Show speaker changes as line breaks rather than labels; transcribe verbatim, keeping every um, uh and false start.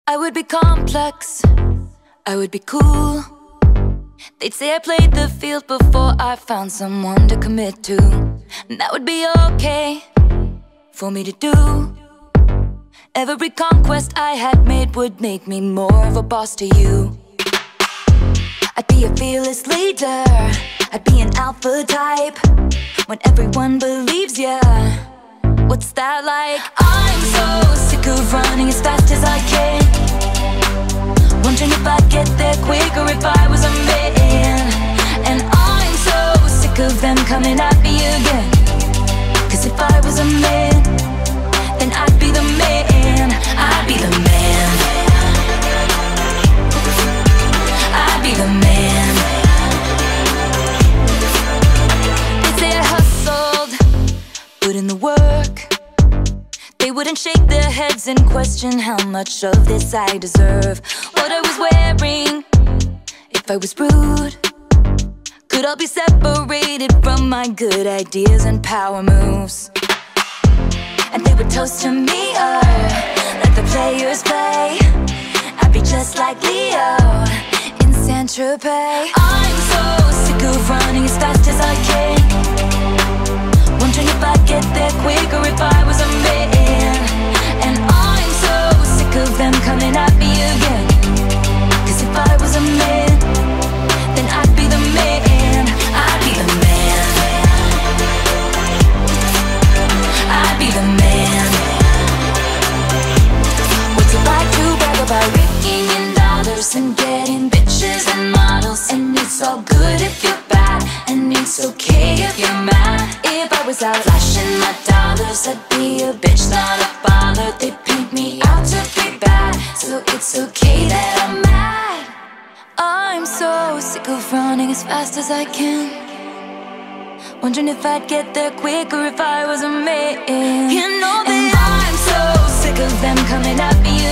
I would be complex, I would be cool. They'd say I played the field before I found someone to commit to. And that would be okay for me to do. Every conquest I had made would make me more of a boss to you. I'd be a fearless leader, I'd be an alpha type. When everyone believes ya, what's that like? I'm so sick of running as fast as I can, wondering if I'd get there quicker if I was a man. And I'm so sick of them coming at me again, 'cause if I was a man, then I'd be the man. I'd be the man. I'd be the man. They say I hustled, put in the work. They wouldn't shake their heads and question how much of this I deserve. What I was wearing, if I was rude, could all be separated from my good ideas and power moves. And they would toast to me, or let the players play. I'd be just like Leo in Saint-Tropez. I'm so sick of running as fast as I can, wondering if I'd get there quicker if I was a man. And I'm so sick of them coming at me again, 'cause if I was a man, then I'd be the man. I'd be the man. I'd be the man. What's it like to brag about raking in dollars and getting bitches and models? And it's all good if you're bad, and it's okay if you're mad. If I was out flashing my dollars, I'd be a bitch, not a baller. They paint me out to be bad, so it's okay that I'm mad. I'm so sick of running as fast as I can, wondering if I'd get there quicker if I was a man. You know that I'm so sick of them coming at me